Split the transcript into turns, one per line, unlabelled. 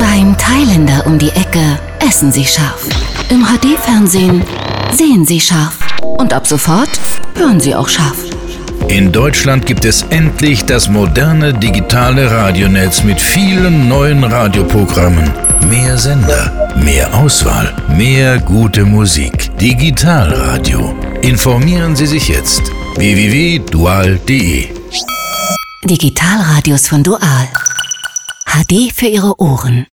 Beim Thailänder um die Ecke essen Sie scharf. Im HD-Fernsehen sehen Sie scharf. Und ab sofort hören Sie auch scharf.
In Deutschland gibt es endlich das moderne digitale Radionetz mit vielen neuen Radioprogrammen. Mehr Sender, mehr Auswahl, mehr gute Musik. Digitalradio. Informieren Sie sich jetzt. www.dual.de.
Digitalradios von Dual. HD für Ihre Ohren.